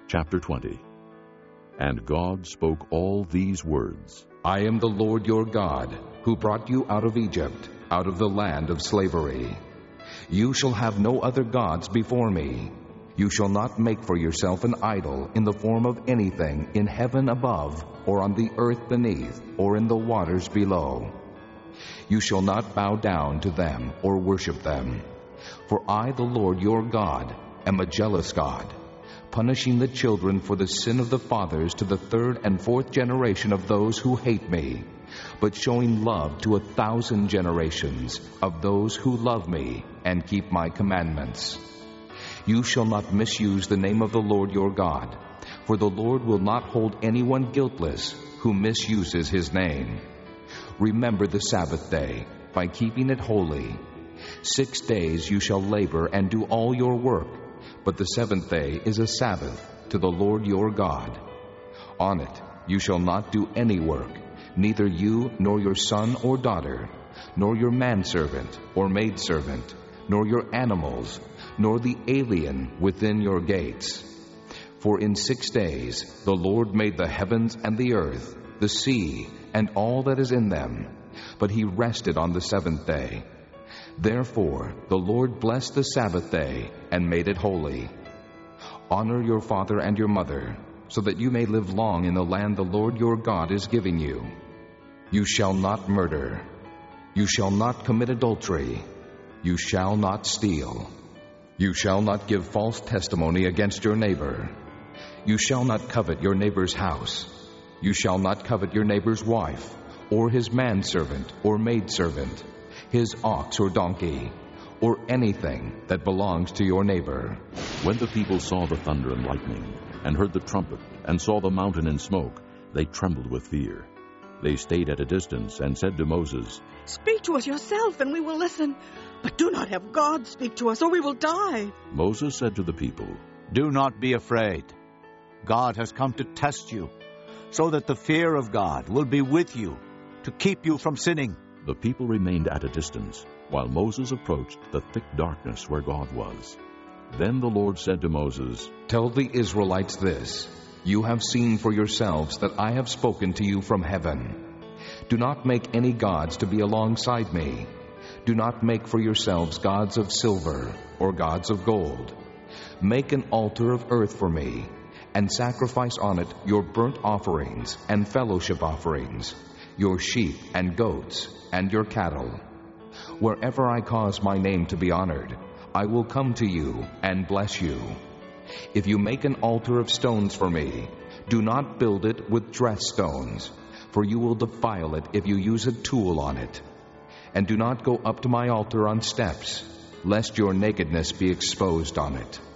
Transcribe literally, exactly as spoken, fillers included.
Chapter twenty. And God spoke all these words. I am the Lord your God, who brought you out of Egypt, out of the land of slavery. You shall have no other gods before me. You shall not make for yourself an idol in the form of anything in heaven above, or on the earth beneath, or in the waters below. You shall not bow down to them or worship them. For I, the Lord your God, am a jealous God, punishing the children for the sin of the fathers to the third and fourth generation of those who hate me, but showing love to a thousand generations of those who love me and keep my commandments. You shall not misuse the name of the Lord your God, for the Lord will not hold anyone guiltless who misuses his name. Remember the Sabbath day by keeping it holy. Six days you shall labor and do all your work, but the seventh day is a Sabbath to the Lord your God. On it you shall not do any work, neither you nor your son or daughter, nor your manservant or maidservant, nor your animals, nor the alien within your gates. For in six days the Lord made the heavens and the earth, the sea, and all that is in them, but he rested on the seventh day. Therefore the Lord blessed the Sabbath day and made it holy. Honor your father and your mother, so that you may live long in the land the Lord your God is giving you. You shall not murder. You shall not commit adultery. You shall not steal. You shall not give false testimony against your neighbor. You shall not covet your neighbor's house. You shall not covet your neighbor's wife, or his manservant or maidservant, his ox or donkey, or anything that belongs to your neighbor. When the people saw the thunder and lightning, and heard the trumpet, and saw the mountain in smoke, they trembled with fear. They stayed at a distance and said to Moses, Speak to us yourself, and we will listen. But do not have God speak to us, or we will die. Moses said to the people, Do not be afraid. God has come to test you, so that the fear of God will be with you, to keep you from sinning. The people remained at a distance, while Moses approached the thick darkness where God was. Then the Lord said to Moses, Tell the Israelites this, You have seen for yourselves that I have spoken to you from heaven. Do not make any gods to be alongside me. Do not make for yourselves gods of silver or gods of gold. Make an altar of earth for me, and sacrifice on it your burnt offerings and fellowship offerings, your sheep and goats, and your cattle. Wherever I cause my name to be honored, I will come to you and bless you. If you make an altar of stones for me, do not build it with dressed stones, for you will defile it if you use a tool on it. And do not go up to my altar on steps, lest your nakedness be exposed on it.